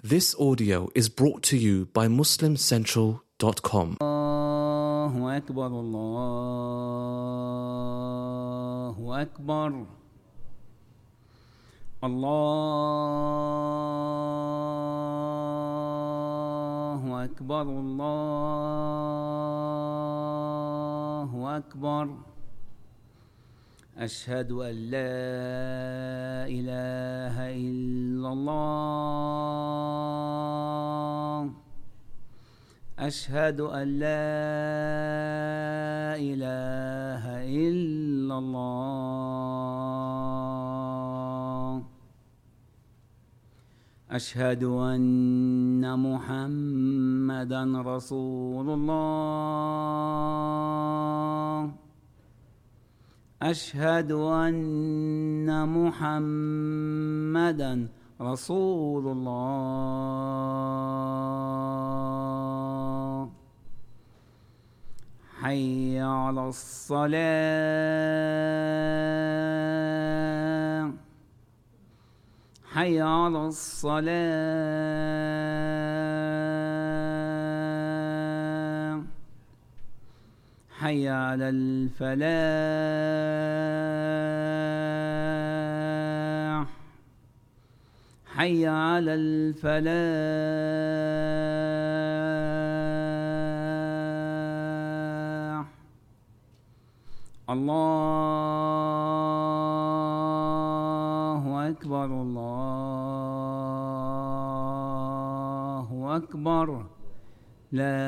This audio is brought to you by MuslimCentral.com. الله أكبر الله أكبر الله أكبر الله أكبر أشهد أن لا إله إلا الله أشهد أن لا إله إلا الله أشهد أن محمدا رسول الله أشهد أن محمدا رسول الله حي على الصلاة حي على الصلاة حي على الفلاح حي على الفلاح الله أكبر الله أكبر لا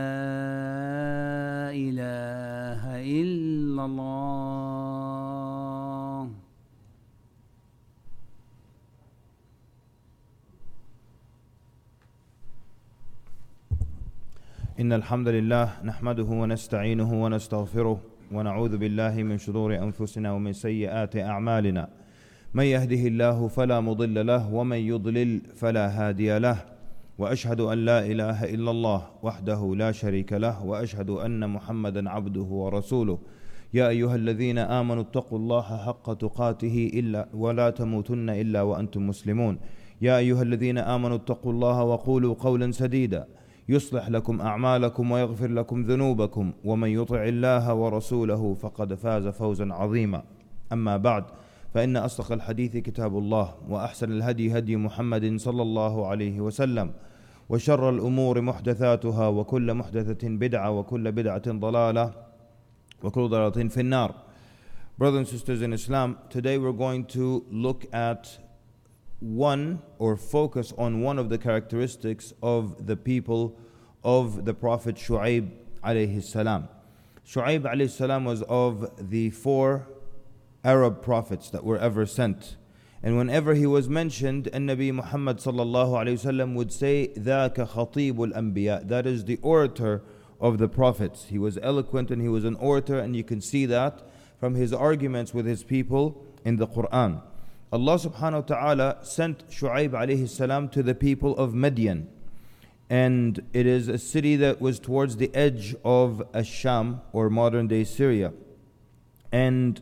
إله إلا الله إن الحمد لله نحمده ونستعينه ونستغفره ونعوذ بالله من شرور أنفسنا ومن سيئات أعمالنا من يهده الله فلا مضل له ومن يضلل فلا هادي له وأشهد أن لا إله إلا الله وحده لا شريك له وأشهد أن محمدا عبده ورسوله يا أيها الذين آمنوا اتقوا الله حق تقاته ولا تموتن إلا وأنتم مسلمون يا أيها الذين آمنوا اتقوا الله وقولوا قولا سديدا يصلح لكم أعمالكم ويغفر لكم ذنوبكم ومن يطع الله ورسوله فقد فاز فوزا عظيما أما بعد فإن أصدق الحديث كتاب الله وأحسن الهدي هدي محمد صلى الله عليه وسلم وشر الأمور محدثاتها وكل محدثة بدعة وكل بدعة ضلالة وكل ضلالة في النار. Brothers and sisters in Islam, today we're going to look at one or focus on one of the characteristics of the people of the Prophet Shu'aib alayhi salam. Shu'aib alayhi salam was of the 4 Arab prophets that were ever sent. And whenever he was mentioned, Nabi Muhammad sallallahu alayhi wasallam would say, ذَاكَ خَطِيبُ الْأَنْبِيَاء. That is the orator of the prophets. He was eloquent and he was an orator, and you can see that from his arguments with his people in the Quran. Allah subhanahu wa ta'ala sent Shu'aib alayhi salam to the people of Madian. And it is a city that was towards the edge of Ash-Sham, or modern day Syria. And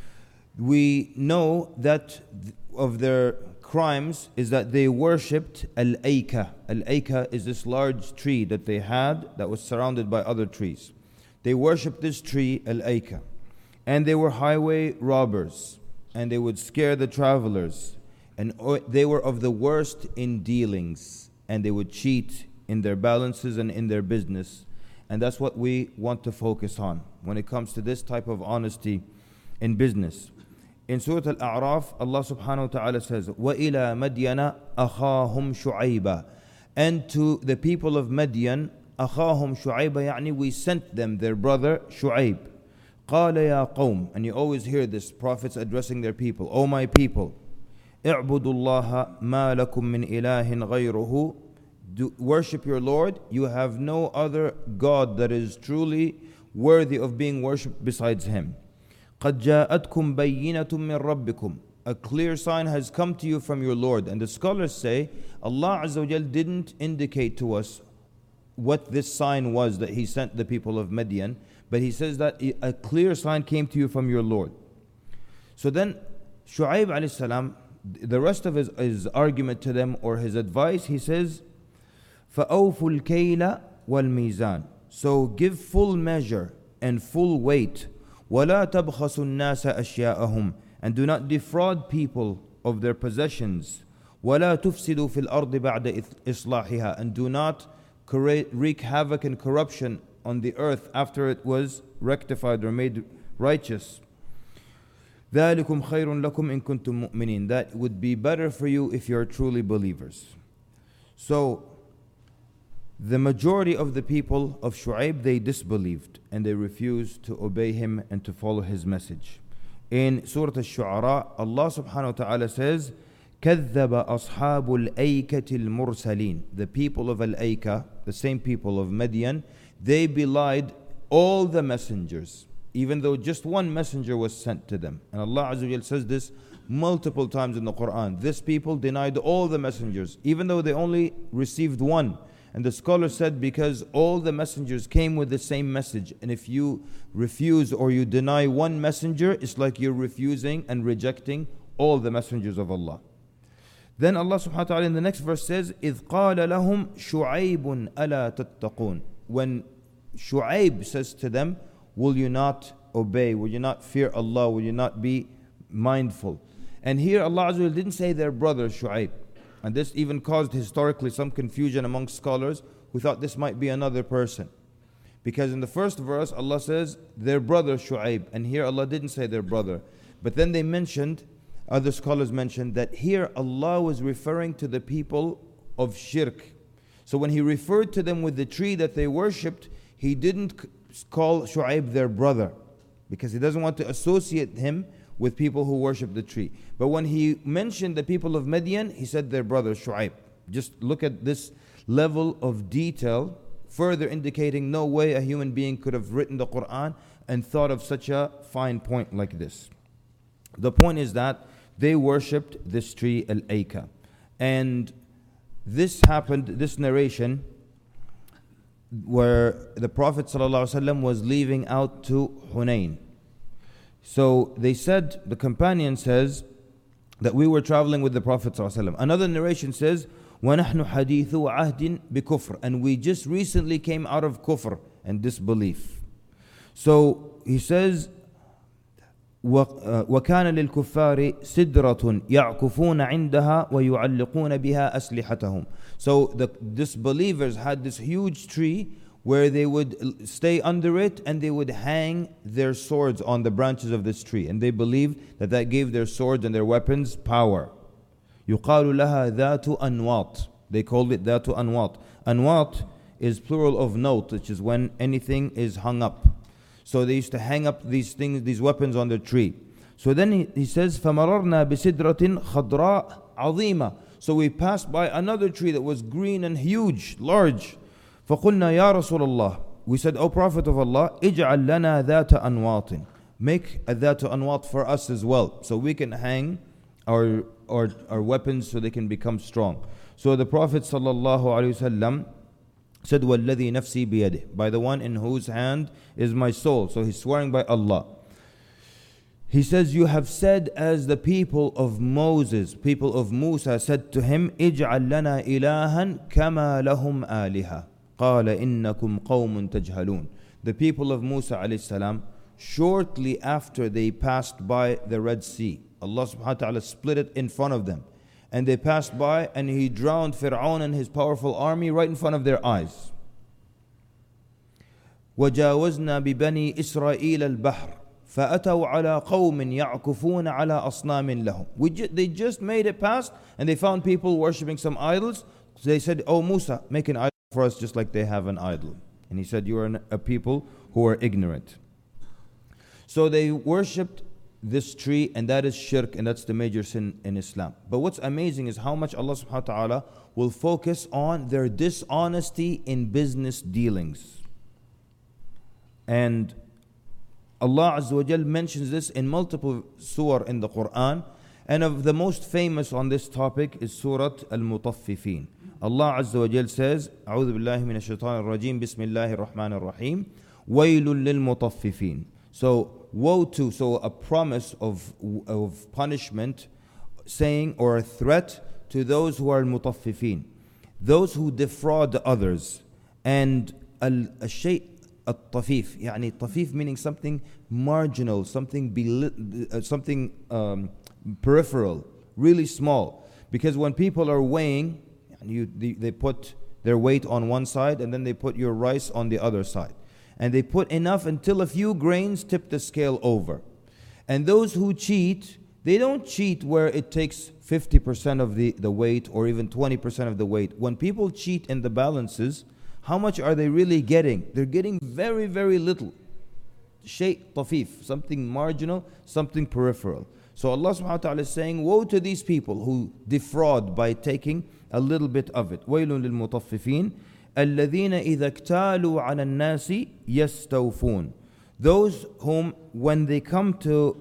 we know that of their crimes is that they worshipped Al-Aika. Al-Aika is this large tree that they had that was surrounded by other trees. They worshipped this tree, Al-Aika. And they were highway robbers. And they would scare the travelers. And they were of the worst in dealings. And they would cheat in their balances and in their business. And that's what we want to focus on when it comes to this type of honesty in business. In Surah Al-A'raf, Allah subhanahu wa ta'ala says, وَإِلَى مَدْيَنَ أَخَاهُمْ شُعَيْبًا. And to the people of Madian, أَخَاهُمْ شُعَيْبًا, يعني we sent them their brother Shu'aib. قَالَ يَا قَوْمِ. And you always hear this, prophets addressing their people. O my people, اعْبُدُوا اللَّهَ مَا لَكُم مِّنْ إِلَهٍ غَيْرُهُ. Worship your Lord. You have no other God that is truly worthy of being worshipped besides Him. قَدْ جَاءَتْكُمْ بَيِّنَةٌ مِّن رَبِّكُمْ. A clear sign has come to you from your Lord. And the scholars say, Allah Azza wa Jal didn't indicate to us what this sign was that He sent the people of Midian, but He says that a clear sign came to you from your Lord. So then Shu'aib alayhi salam, the rest of his argument to them, or his advice, he says, فَأَوْفُوا الْكَيْلَ وَالْمِيزَانِ. So give full measure and full weight. وَلَا تَبْخَسُوا النَّاسَ أَشْيَاءَهُم. And do not defraud people of their possessions. وَلَا تُفْسِدُوا فِي الْأَرْضِ بَعْدَ إِصْلَاحِهَا. And do not wreak havoc and corruption on the earth after it was rectified or made righteous. ذَلِكُمْ خَيْرٌ لَكُمْ إِن كُنتُم مُؤْمِنِينَ. That would be better for you if you are truly believers. So, the majority of the people of Shu'aib, they disbelieved and they refused to obey him and to follow his message. In Surah Al-Shu'ara, Allah subhanahu wa ta'ala says, كَذَّبَ أَصْحَابُ الْأَيْكَةِ الْمُرْسَلِينَ. The people of Al-Aykah, the same people of Madian, they belied all the messengers, even though just one messenger was sent to them. And Allah Azza wa Jal says this multiple times in the Quran. This people denied all the messengers, even though they only received one. And the scholar said, because all the messengers came with the same message. And if you refuse or you deny one messenger, it's like you're refusing and rejecting all the messengers of Allah. Then Allah subhanahu wa ta'ala in the next verse says, إِذْ قَالَ لَهُمْ شُعَيْبٌ أَلَا تَتَّقُونَ. When Shu'aib says to them, will you not obey? Will you not fear Allah? Will you not be mindful? And here Allah Azza wa Jal didn't say their brother Shu'aib. And this even caused historically some confusion among scholars who thought this might be another person. Because in the first verse Allah says their brother Shu'aib, and here Allah didn't say their brother. But then they mentioned, other scholars mentioned, that here Allah was referring to the people of shirk. So when He referred to them with the tree that they worshipped, He didn't call Shu'aib their brother, because He doesn't want to associate him with people who worship the tree. But when He mentioned the people of Madian, He said their brother Shu'aib. Just look at this level of detail, further indicating no way a human being could have written the Quran and thought of such a fine point like this. The point is that they worshipped this tree, Al-Aykah. And this happened, this narration, where the Prophet ﷺ was leaving out to Hunayn. So they said, the companion says, that we were traveling with the Prophet ﷺ. Another narration says, وَنَحْنُ حَدِيثُ عَهْدٍ بِكُفْرٍ. And we just recently came out of kufr and disbelief. So he says, وَكَانَ لِلْكُفَّارِ سِدْرَةٌ يَعْكُفُونَ عِنْدَهَا وَيُعَلِّقُونَ بِهَا أَسْلِحَتَهُم. So the disbelievers had this huge tree where they would stay under it and they would hang their swords on the branches of this tree. And they believed that that gave their swords and their weapons power. يُقَالُ لَهَا ذَاتُ أَنْوَاطٍ. They called it ذَاتُ أَنْوَاطٍ. Anwat is plural of note, which is when anything is hung up. So they used to hang up these things, these weapons on the tree. So then he says, فَمَرَرْنَا بِسِدْرَةٍ خَضْرَاء عَظِيمَةٍ. So we passed by another tree that was green and huge, large. فَقُلْنَا يَا رَسُولَ اللَّهِ. We said, O Prophet of Allah, اجعل لنا ذات أنواط. Make a ذات أنواط for us as well, so we can hang our weapons so they can become strong. So the Prophet ﷺ said, وَالَّذِي نَفْسِي بِيَدِهِ. By the one in whose hand is my soul. So he's swearing by Allah. He says, you have said as the people of Moses, people of Musa said to him, اجعل لنا إلها كما لهم آلهة. قال إنكم قوم تجهلون. The people of Musa alayhi salam, shortly after they passed by the Red Sea, Allah subhanahu wa ta'ala split it in front of them. And they passed by and He drowned Fir'aun and his powerful army right in front of their eyes. وَجَاوَزْنَا بِبَنِي إِسْرَائِيلَ الْبَحْرِ فَأَتَوْا عَلَىٰ قَوْمٍ يَعْكُفُونَ عَلَىٰ أَصْنَامٍ لَهُمْ. They just made it past and they found people worshipping some idols. So they said, Oh Musa, make an idol for us just like they have an idol. And he said, you are a people who are ignorant. So they worshipped this tree, and that is shirk, and that's the major sin in Islam. But what's amazing is how much Allah subhanahu wa ta'ala will focus on their dishonesty in business dealings. And Allah Azza wa Jal mentions this in multiple surah in the Quran, and of the most famous on this topic is Surah Al-Mutaffifin. Allah Azza wa Jal says, أعوذ بالله من الشيطان الرجيم بسم الله الرحمن الرحيم ويل للمطففين. So woe to, so a promise of punishment, saying, or a threat to those who are mutaffifin. those who defraud others. And الشيء الطفيف, يعني طفيف meaning something marginal, something peripheral, really small. Because when people are weighing, they put their weight on one side and then they put your rice on the other side. And they put enough until a few grains tip the scale over. And those who cheat, they don't cheat where it takes 50% of the weight or even 20% of the weight. When people cheat in the balances, how much are they really getting? They're getting very, very little. Shay tafif, something marginal, something peripheral. So Allah subhanahu wa ta'ala is saying, woe to these people who defraud by taking a little bit of it. وَيْلٌ لِلْمُطَفِّفِينَ الَّذِينَ إِذَا اكْتَالُوا عَلَى النَّاسِ يَسْتَوْفُونَ. Those whom when they come to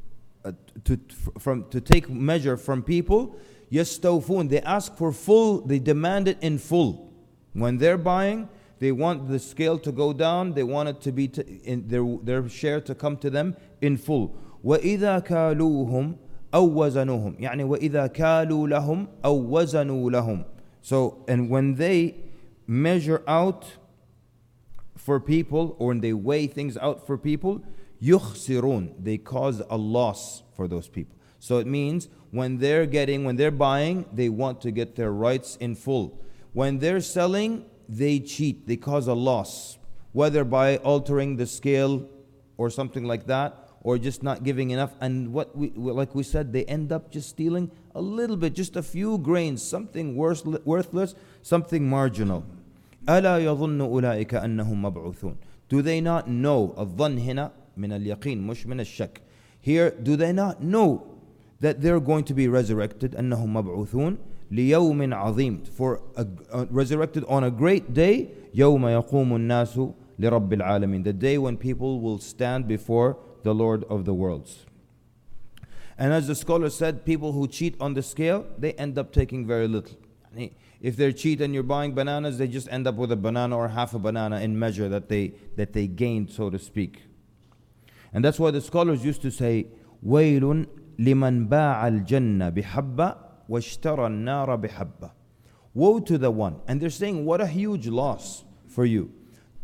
take measure from people, يَسْتَوْفُونَ, they ask for full, they demand it in full. When they're buying, they want the scale to go down, they want it to be in their share to come to them in full. وَإِذَا كَالُوهُمْ أَوْ وَزَنُوهُمْ, يعني وَإِذَا كَالُوا لَهُمْ أَوْ وَزَنُوا لَهُمْ. So, and when they measure out for people, or when they weigh things out for people, يُخْسِرُونَ, they cause a loss for those people. So it means when they're buying, they want to get their rights in full. When they're selling, they cheat, they cause a loss, whether by altering the scale or something like that, or just not giving enough. And like we said, they end up just stealing a little bit, just a few grains, something worthless, something marginal. أَلَا يَظُنُّ أُولَٰئِكَ أَنَّهُمْ مَبْعُوثُونَ. Do they not know? الظن هنا من اليقين مش من الشك. Here, do they not know that they're going to be resurrected? أَنَّهُمْ مَبْعُوثُونَ لِيَوْمٍ عَظِيمٍ, for resurrected on a great day. يَوْمَ يَقُومُ النَّاسُ لِرَبِّ الْعَالَمِينَ, the day when people will stand before the Lord of the worlds. And as the scholar said, people who cheat on the scale, they end up taking very little. If they're cheat and you're buying bananas, they just end up with a banana or half a banana in measure that they gained, so to speak. And that's why the scholars used to say, وَيْلٌ لِمَنْ بَاعَ الْجَنَّةَ بِحَبَّةٍ وَاشْتَرَى النَّارَ بِحَبَّةٍ. Woe to the one. And they're saying, what a huge loss for you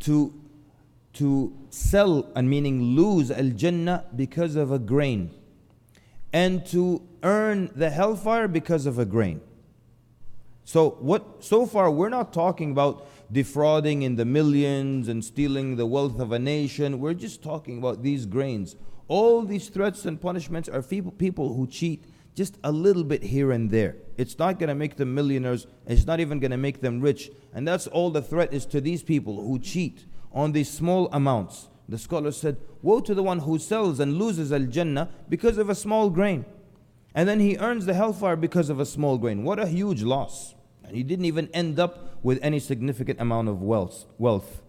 to sell, and meaning lose al-Jannah because of a grain, and to earn the hellfire because of a grain. So far we're not talking about defrauding in the millions and stealing the wealth of a nation. We're just talking about these grains. All these threats and punishments are people who cheat just a little bit here and there. It's not going to make them millionaires. It's not even going to make them rich. And that's all the threat is to these people who cheat on these small amounts. The scholar said, woe to the one who sells and loses al-Jannah because of a small grain, and then he earns the hellfire because of a small grain. What a huge loss. And he didn't even end up with any significant amount of wealth.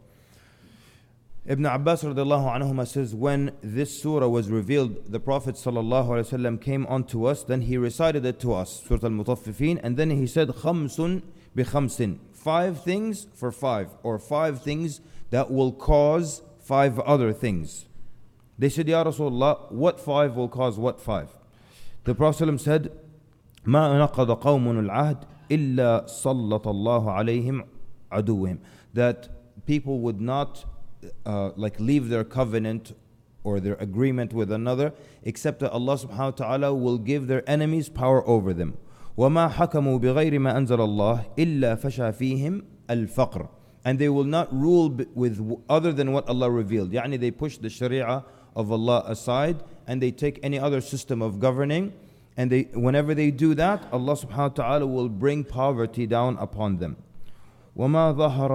Ibn Abbas radiallahu anhuma says, when this surah was revealed, the Prophet sallallahu alaihi wasallam came onto us, then he recited it to us, Surah Al-Mutaffifin, and then he said, khamsun bi khamsin, 5 things for 5, or 5 things that will cause 5 other things. They said, Ya Rasulullah, what 5 will cause what 5? The Prophet ﷺ said, مَا نَقَضَ قَوْمٌ الْعَهْدِ إِلَّا صَلَّطَ اللَّهُ عَلَيْهِمْ عَدُوِّهِمْ. That people would not leave their covenant or their agreement with another, except that Allah subhanahu wa ta'ala will give their enemies power over them. وَمَا حَكَمُوا بِغَيْرِ مَا أَنزَلَ اللَّهِ إِلَّا فَشَى فِيهِمْ الْفَقْرِ. And they will not rule with other than what Allah revealed. Yani they push the sharia of Allah aside and they take any other system of governing. And whenever they do that, Allah subhanahu wa ta'ala will bring poverty down upon them. وَمَا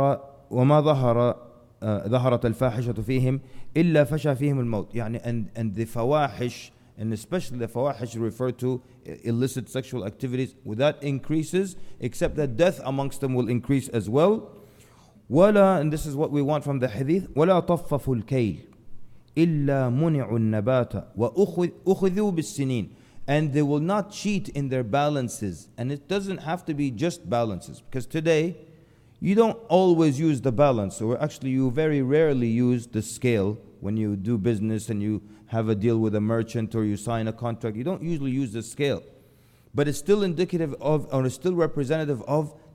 ظَهَرَ ظهرت الفاحشة فيهم إلا فشى فيهم الموت. يعني and the fawahish, and especially the fawahish refer to illicit sexual activities, that increases, except that death amongst them will increase as well. ولا, and this is what we want from the hadith, ولا طففوا الكيل إلا منعوا النبات وأخذوا بالسنين. And they will not cheat in their balances. And it doesn't have to be just balances, because today you don't always use the balance, or actually you very rarely use the scale when you do business and you have a deal with a merchant or you sign a contract. You don't usually use the scale, but it's still indicative of, or it's still representative of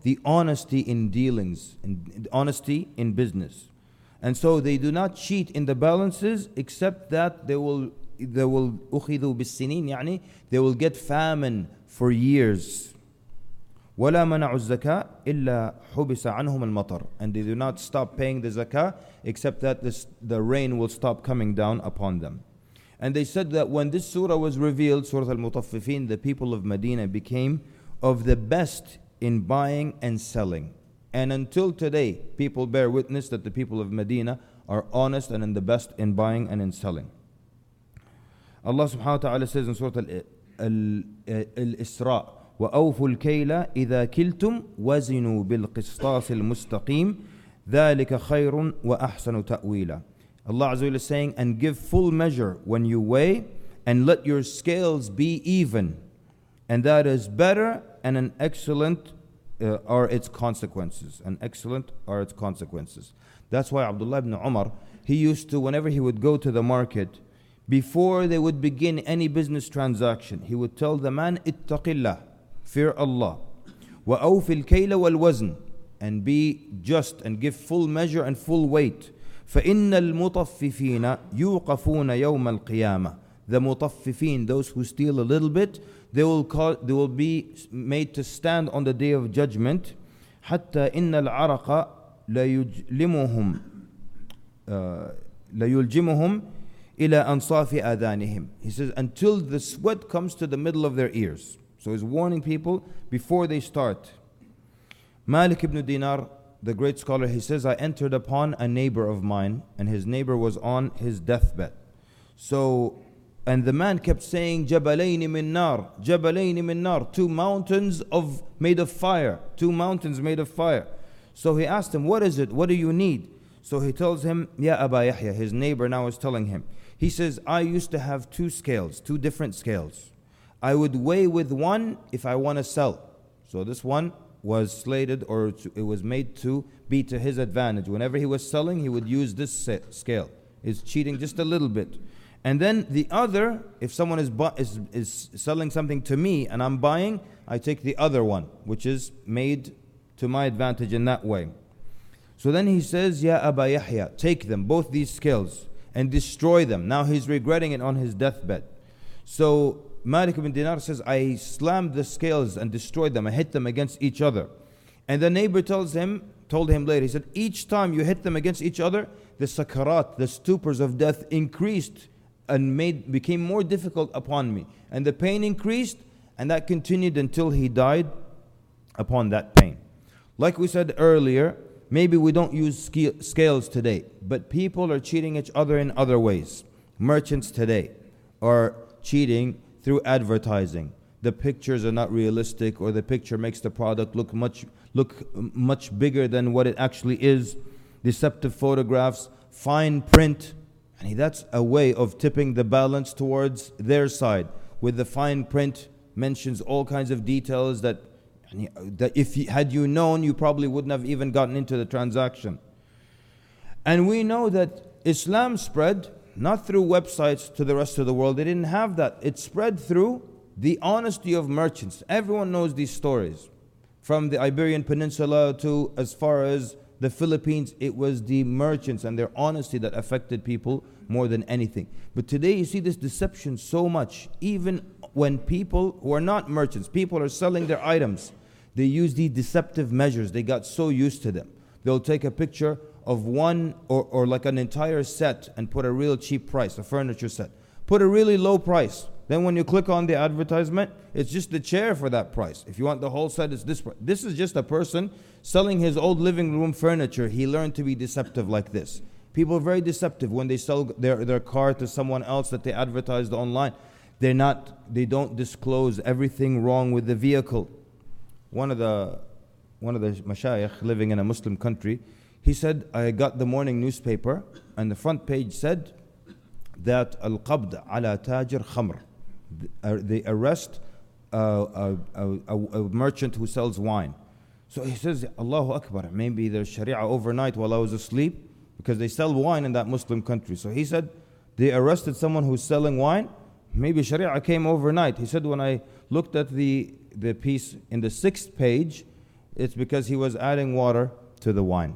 the honesty in dealings, and honesty in business. And so they do not cheat in the balances, except that they will أخذوا بالسنين, يعني they will get famine for years. ولا منعوا الزكاة إلا حبس عنهم المطر. And they do not stop paying the zakah, except that the rain will stop coming down upon them. And they said that when this surah was revealed, Surah Al-Mutaffifin, the people of Medina became of the best in buying and selling. And until today, people bear witness that the people of Medina are honest and in the best in buying and in selling. Allah subhanahu wa ta'ala says in Surah Al-Isra, وَأَوْفُوا الْكَيْلَ إِذَا كِلْتُمْ وَزِنُوا بِالْقِسْطَاسِ الْمُسْتَقِيمِ ذَلِكَ خَيْرٌ وَأَحْسَنُ تَأْوِيلًا. Allah Azza wa Jalla is saying, and give full measure when you weigh, and let your scales be even. And that is better, and an excellent are its consequences. And excellent are its consequences. That's why Abdullah ibn Umar, he used to, whenever he would go to the market, before they would begin any business transaction, he would tell the man, ittaqillah, fear Allah. وَأَوْفِ الْكَيْلَ وَالْوَزْنِ, and be just and give full measure and full weight. فَإِنَّ الْمُطَفِّفِينَ يُوقَفُونَ يَوْمَ الْقِيَامَةِ. The mutaffifin, those who steal a little bit, they will be made to stand on the day of judgment. حَتَّى إِنَّ الْعَرَقَ لَيُلْجِمُهُمْ إِلَى أَنصَافِ آذَانِهِمْ. He says, until the sweat comes to the middle of their ears. So he's warning people before they start. Malik ibn Dinar, the great scholar, he says, I entered upon a neighbor of mine, and his neighbor was on his deathbed. So, and the man kept saying, Jabalayni min nar, Jabalayni min nar, two mountains made of fire, two mountains made of fire. So he asked him, what is it? What do you need? So he tells him, Ya Aba Yahya, his neighbor now is telling him. He says, I used to have two scales, two different scales. I would weigh with one if I want to sell. So this one was slated, or it was made to be to his advantage. Whenever he was selling, he would use this scale. He's cheating just a little bit. And then the other, if someone is selling something to me and I'm buying, I take the other one, which is made to my advantage in that way. So then he says, Ya Aba Yahya, take them, both these scales, and destroy them. Now he's regretting it on his deathbed. So Malik ibn Dinar says, I slammed the scales and destroyed them. I hit them against each other. And the neighbor told him later, he said, each time you hit them against each other, the sakarat, the stupors of death increased and became more difficult upon me. And the pain increased, and that continued until he died upon that pain. Like we said earlier, maybe we don't use scales today, but people are cheating each other in other ways. Merchants today are cheating through advertising. The pictures are not realistic, or the picture makes the product look much bigger than what it actually is. Deceptive photographs, fine print. And that's a way of tipping the balance towards their side. With the fine print, mentions all kinds of details that had you known, you probably wouldn't have even gotten into the transaction. And we know that Islam spread not through websites to the rest of the world. They didn't have that. It spread through the honesty of merchants. Everyone knows these stories. From the Iberian Peninsula to as far as the Philippines, it was the merchants and their honesty that affected people more than anything. But today you see this deception so much. Even when people who are not merchants, people are selling their items, they use these deceptive measures. They got so used to them. They'll take a picture of one or like an entire set and put a real cheap price, a furniture set. Put a really low price. Then when you click on the advertisement, it's just the chair for that price. If you want the whole set, it's this price. This is just a person selling his old living room furniture. He learned to be deceptive like this. People are very deceptive when they sell their car to someone else that they advertised online. They don't disclose everything wrong with the vehicle. One of the mashayikh living in a Muslim country, he said, I got the morning newspaper and the front page said that al-qabd ala tajir khamr. They arrest a merchant who sells wine. So he says, Allahu Akbar, maybe there's Sharia overnight while I was asleep, because they sell wine in that Muslim country. So he said, they arrested someone who's selling wine. Maybe Sharia came overnight. He said, when I looked at the piece in the 6th page, it's because he was adding water to the wine.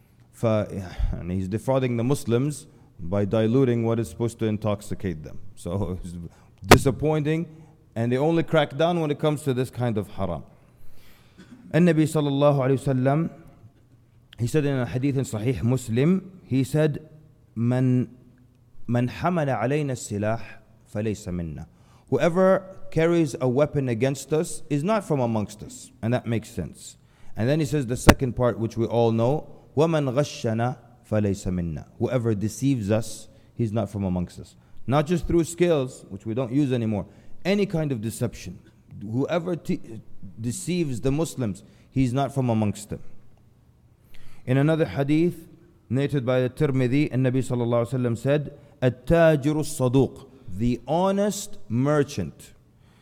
And he's defrauding the Muslims by diluting what is supposed to intoxicate them. So it's disappointing, and they only crack down when it comes to this kind of haram. And Nabi sallallahu alayhi wasallam, he said in a hadith in Sahih Muslim, he said, من حمل علينا السلاح فليس منا. Whoever carries a weapon against us is not from amongst us. And that makes sense. And then he says the second part, which we all know, وَمَنْ غَشَّنَا فَلَيْسَ مِنَّا. Whoever deceives us, he's not from amongst us. Not just through scales, which we don't use anymore. Any kind of deception. Whoever deceives the Muslims, he's not from amongst them. In another hadith, narrated by the Tirmidhi, and Nabi sallallahu alaihi wasallam said, التاجر الصدوق, the honest merchant.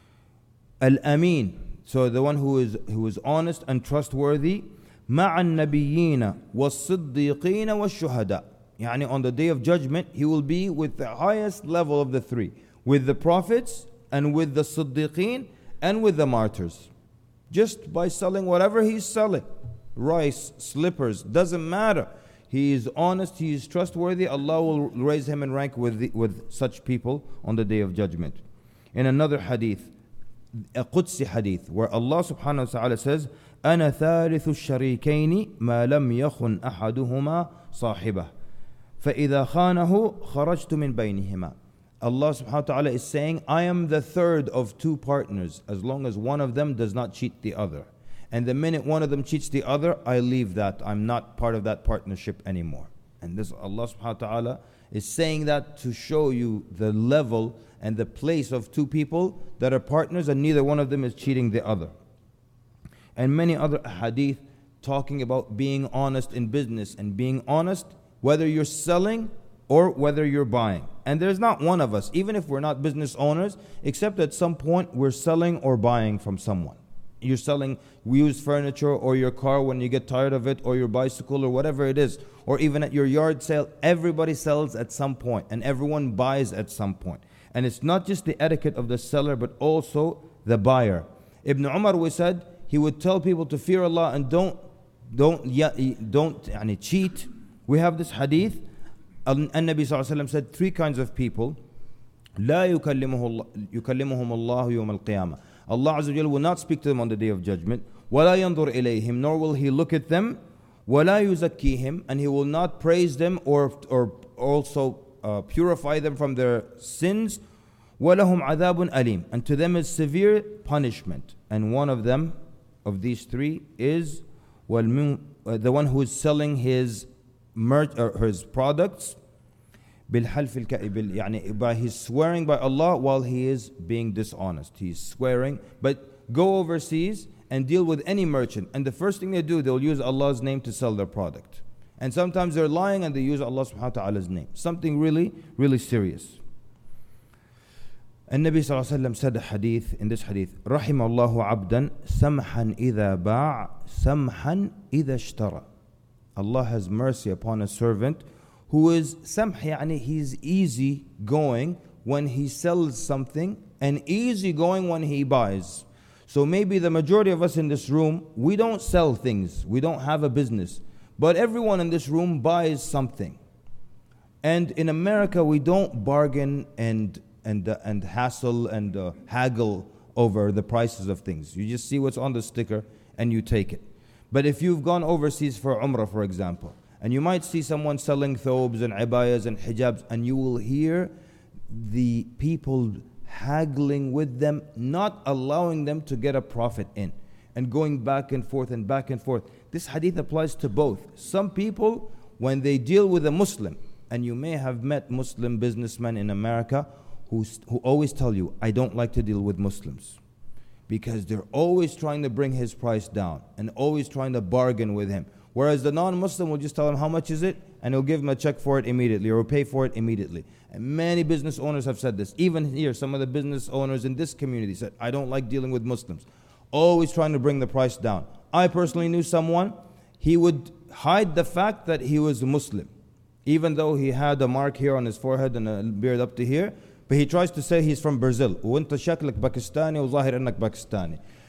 Al-Amin, so the one who is honest and trustworthy. مع النبيين والصديقين والشهداء. يعني on the day of judgment, he will be with the highest level of the three. With the prophets, and with the siddiqeen, and with the martyrs. Just by selling whatever he's selling. Rice, slippers, doesn't matter. He is honest, he is trustworthy. Allah will raise him in rank with such people on the day of judgment. In another hadith, a Qudsi hadith, where Allah subhanahu wa ta'ala says, أَنَا ثَالِثُ الشَّرِيكَيْنِ مَا لَمْ يَخُنْ أَحَدُهُمَا صَاحِبَهُ فَإِذَا خَانَهُ خَرَجْتُ مِنْ بَيْنِهِمَا. Allah subhanahu wa ta'ala is saying, I am the third of two partners, as long as one of them does not cheat the other. And the minute one of them cheats the other, I leave that. I'm not part of that partnership anymore. And this Allah subhanahu wa ta'ala is saying that to show you the level and the place of two people that are partners and neither one of them is cheating the other. And many other hadith talking about being honest in business and being honest whether you're selling or whether you're buying. And there's not one of us, even if we're not business owners, except at some point we're selling or buying from someone. You're selling used furniture or your car when you get tired of it, or your bicycle or whatever it is, or even at your yard sale. Everybody sells at some point and everyone buys at some point. And it's not just the etiquette of the seller but also the buyer. Ibn Umar, we said, he would tell people to fear Allah and don't cheat. We have this hadith, and Nabi sallallahu alaihi wasallam said 3 kinds of people. لا يكلمهم الله يوم القيامة. Allah Azza wa Jalla will not speak to them on the day of judgment. وَلَا يَنْظُرْ إِلَيْهِمْ, nor will He look at them. وَلَا يُزَكِّيهِمْ, and He will not praise them or also purify them from their sins. وَلَهُمْ عَذَابٌ أَلِيمٌ, and to them is severe punishment. And one of them, of these 3, is the one who is selling his products بالحلف الكاذب, يعني by his swearing by Allah while he is being dishonest. He's swearing. But go overseas and deal with any merchant, and the first thing they do, they'll use Allah's name to sell their product. And sometimes they're lying and they use Allah subhanahu wa ta'ala's name. Something really, really serious. And Nabi sallallahu alayhi wa sallam said a hadith, in this hadith, رحم الله عبدا سمحا إذا باع سمحا إذا اشترى. Allah has mercy upon a servant who is samh, yani he's easy going when he sells something and easy going when he buys. So maybe the majority of us in this room, we don't sell things, we don't have a business, but everyone in this room buys something. And in America, we don't bargain and hassle and haggle over the prices of things. You just see what's on the sticker and you take it. But if you've gone overseas for Umrah, for example, and you might see someone selling thobes and ibayas and hijabs, and you will hear the people haggling with them, not allowing them to get a profit in, and going back and forth and back and forth. This hadith applies to both. Some people, when they deal with a Muslim, and you may have met Muslim businessmen in America who always tell you, I don't like to deal with Muslims, because they're always trying to bring his price down and always trying to bargain with him. Whereas the non-Muslim will just tell him how much is it, and he'll give him a check for it immediately or pay for it immediately. And many business owners have said this. Even here, some of the business owners in this community said, I don't like dealing with Muslims. Always trying to bring the price down. I personally knew someone, he would hide the fact that he was a Muslim, even though he had a mark here on his forehead and a beard up to here. But he tries to say he's from Brazil. وانت شكلك باكستاني وظاهر انك باكستاني.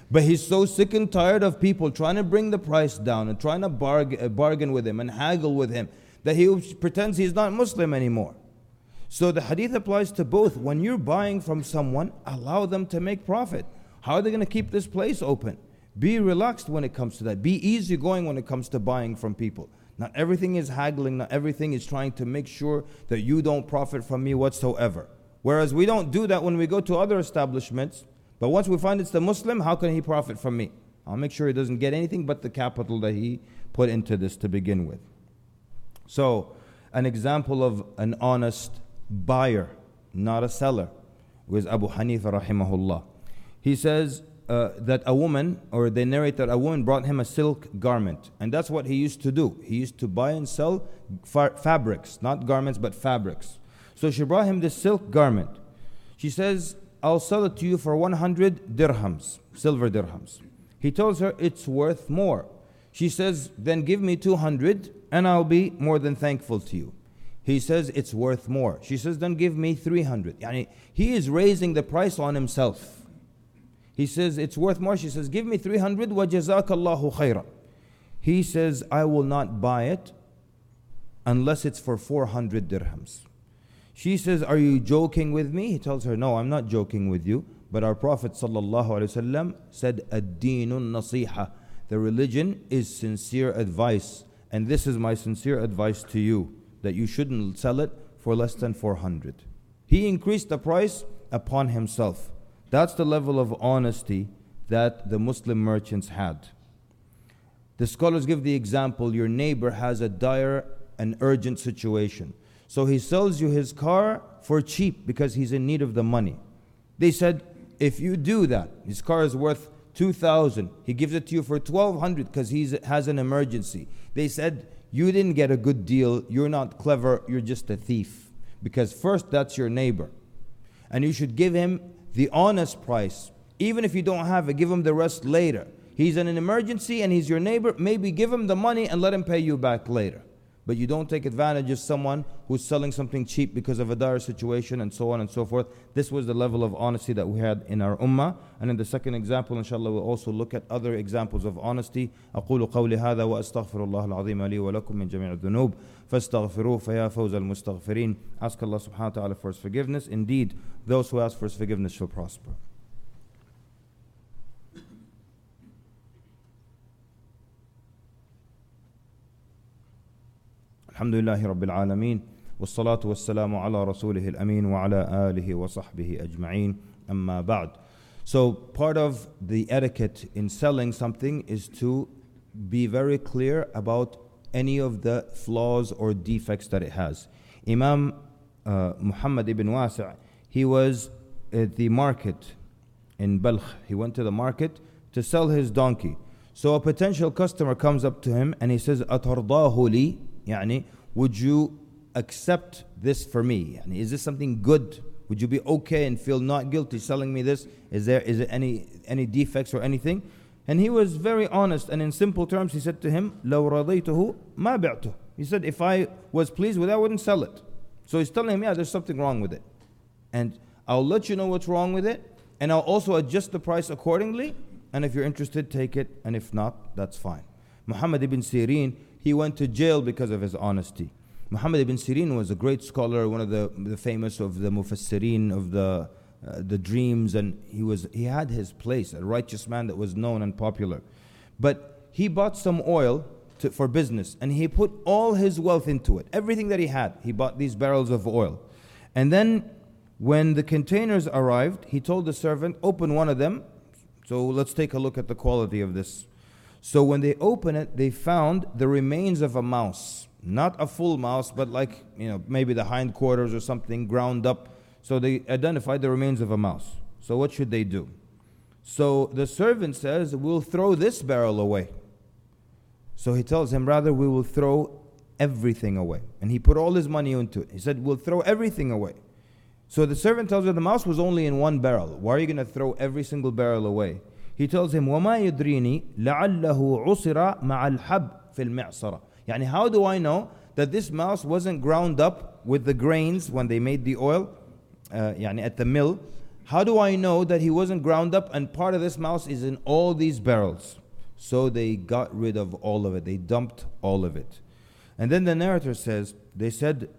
But he's so sick and tired of people trying to bring the price down and trying to bargain with him and haggle with him that he pretends he's not Muslim anymore. So the hadith applies to both. When you're buying from someone, allow them to make profit. How are they going to keep this place open? Be relaxed when it comes to that. Be easygoing when it comes to buying from people. Not everything is haggling. Not everything is trying to make sure that you don't profit from me whatsoever. Whereas we don't do that when we go to other establishments. But once we find it's the Muslim, how can he profit from me? I'll make sure he doesn't get anything but the capital that he put into this to begin with. So, an example of an honest buyer, not a seller, was Abu Hanifa rahimahullah. He says that a woman, or they narrate that a woman brought him a silk garment. And that's what he used to do. He used to buy and sell fabrics, not garments, but fabrics. So she brought him this silk garment. She says, I'll sell it to you for 100 dirhams, silver dirhams. He tells her it's worth more. She says, then give me 200 and I'll be more than thankful to you. He says it's worth more. She says, then give me 300. He is raising the price on himself. He says it's worth more. She says, give me 300 wa jazakallahu khayra. He says, I will not buy it unless it's for 400 dirhams. She says, are you joking with me? He tells her, no, I'm not joking with you. But our Prophet ﷺ said, ad-deenun nasiha. The religion is sincere advice. And this is my sincere advice to you, that you shouldn't sell it for less than 400. He increased the price upon himself. That's the level of honesty that the Muslim merchants had. The scholars give the example, your neighbor has a dire and urgent situation. So he sells you his car for cheap because he's in need of the money. They said, if you do that, his car is worth 2,000. He gives it to you for 1,200 because he has an emergency. They said, you didn't get a good deal. You're not clever. You're just a thief. Because first, that's your neighbor. And you should give him the honest price. Even if you don't have it, give him the rest later. He's in an emergency and he's your neighbor. Maybe give him the money and let him pay you back later. But you don't take advantage of someone who's selling something cheap because of a dire situation and so on and so forth. This was the level of honesty that we had in our ummah. And in the second example, inshallah, we'll also look at other examples of honesty. أقول قولي هذا وأستغفر الله العظيم لي ولكم من جميع الذنوب فاستغفروه فيا فوز المستغفرين. Ask Allah subhanahu wa ta'ala for His forgiveness. Indeed, those who ask for His forgiveness shall prosper. الحمد لله رب العالمين والصلاة والسلام على رسوله الأمين وعلى آله وصحبه أجمعين أما بعد. So part of the etiquette in selling something is to be very clear about any of the flaws or defects that it has. Imam Muhammad ibn Wasi', he was at the market in Balkh. He went to the market to sell his donkey. So a potential customer comes up to him and he says, أَتَرْضَاهُ لِي يعني, would you accept this for me? Yani, is this something good? Would you be okay and feel not guilty selling me this? Is it any defects or anything? And he was very honest, and in simple terms he said to him, لو رضيته ما بعته. He said, if I was pleased with it, I wouldn't sell it. So he's telling him, yeah, there's something wrong with it. And I'll let you know what's wrong with it, and I'll also adjust the price accordingly. And if you're interested, take it, and if not, that's fine. Muhammad ibn Sirin, he went to jail because of his honesty. Muhammad ibn Sirin was a great scholar, one of the famous of the mufassirin of the dreams, and he had his place, a righteous man that was known and popular. But he bought some oil for business, and he put all his wealth into it. Everything that he had, he bought these barrels of oil. And then when the containers arrived, he told the servant, open one of them. So let's take a look at the quality of this. So when they opened it, they found the remains of a mouse. Not a full mouse, but like, maybe the hindquarters or something ground up. So they identified the remains of a mouse. So what should they do? So the servant says, we'll throw this barrel away. So he tells him, rather, we will throw everything away. And he put all his money into it. He said, we'll throw everything away. So the servant tells her the mouse was only in one barrel. Why are you going to throw every single barrel away? He tells him, وَمَا يُدْرِينِي لَعَلَّهُ عُصِرَ مَعَ الْحَبْ فِي الْمِعْصَرَةِ. Yani, how do I know that this mouse wasn't ground up with the grains when they made the oil, at the mill? how do I know that he wasn't ground up and part of this mouse is in all these barrels? So they got rid of all of it. They dumped all of it. And then the narrator says, they said,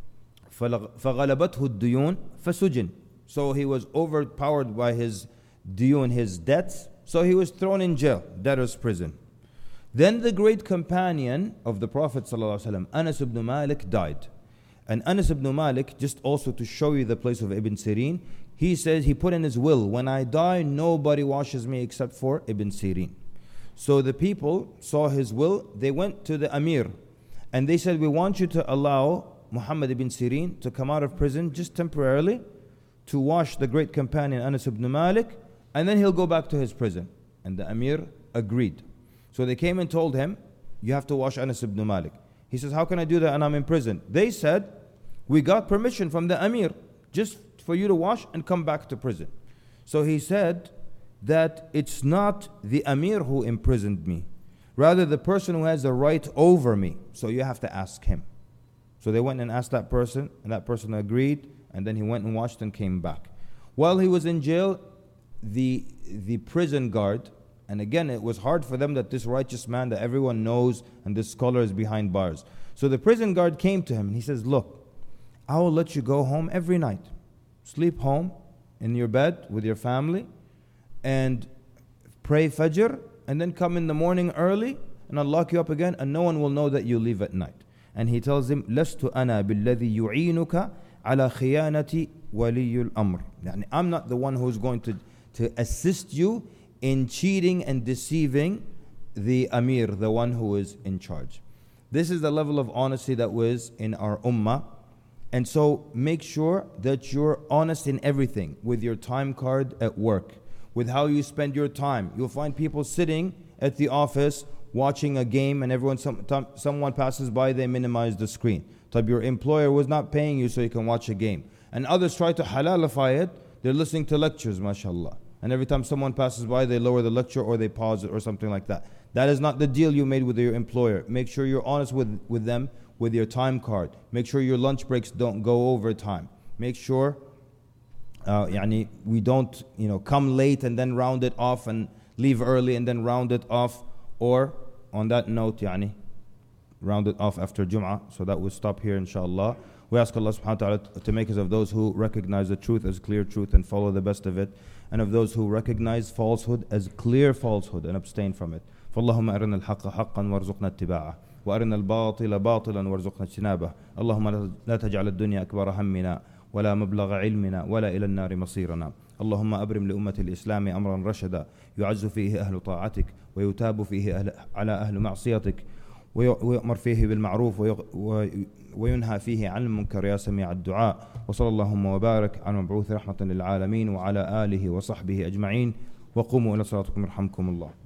فَغَلَبَتْهُ الدُّيُونَ فَسُجِنَ. So he was overpowered by his diyun, his debts. So he was thrown in jail, debtor's prison. Then the great companion of the Prophet ﷺ, Anas ibn Malik, died. And Anas ibn Malik, just also to show you the place of Ibn Sirin, he says, he put in his will, when I die, nobody washes me except for Ibn Sirin. So the people saw his will, they went to the Amir, and they said, we want you to allow Muhammad ibn Sirin to come out of prison just temporarily to wash the great companion Anas ibn Malik, and then he'll go back to his prison. And the Amir agreed. So they came and told him, you have to wash Anas ibn Malik. He says, how can I do that and I'm in prison? They said, we got permission from the Amir just for you to wash and come back to prison. So he said that it's not the Amir who imprisoned me, rather the person who has the right over me. So you have to ask him. So they went and asked that person, and that person agreed, and then he went and washed and came back. While he was in jail, the prison guard, and again it was hard for them that this righteous man that everyone knows and this scholar is behind bars. So the prison guard came to him and he says, look, I will let you go home every night. Sleep home in your bed with your family and pray Fajr, and then come in the morning early and I'll lock you up again and no one will know that you leave at night. And he tells him, لَسْتُ أَنَا بِالَّذِي يُعِينُكَ عَلَى خِيَانَةِ وَلِيُّ الْأَمْرِ. يعني I'm not the one who's going to assist you in cheating and deceiving the Amir, the one who is in charge. This is the level of honesty that was in our ummah. And so make sure that you're honest in everything, with your time card at work, with how you spend your time. You'll find people sitting at the office watching a game, and someone passes by, they minimize the screen. Your employer was not paying you so you can watch a game. And others try to halalify it. They're listening to lectures, mashallah. And every time someone passes by, they lower the lecture or they pause it or something like that. That is not the deal you made with your employer. Make sure you're honest with them, with your time card. Make sure your lunch breaks don't go over time. Make sure we don't come late and then round it off, and leave early and then round it off. Or on that note, round it off after Jum'ah. So that will stop here, inshallah. We ask Allah subhanahu wa ta'ala to make us of those who recognize the truth as clear truth and follow the best of it, and of those who recognize falsehood as clear falsehood and abstain from it. فاللهم أرنا الحق حقا وارزقنا اتباعه وأرنا الباطل باطلا وارزقنا اجتنابه. اللهم لا تجعل الدنيا أكبر همنا ولا مبلغ علمنا ولا إلى النار مصيرنا. اللهم أبرم لأمة الإسلام أمرا رشدا يعز فيه أهل طاعتك ويتاب فيه على أهل معصيتك ويؤمر فيه بالمعروف وينهى فيه عن المنكر يا سميع الدعاء. وصلى اللهم وبارك على المبعوث رحمة للعالمين وعلى آله وصحبه أجمعين. وقوموا إلى صلاتكم يرحمكم الله.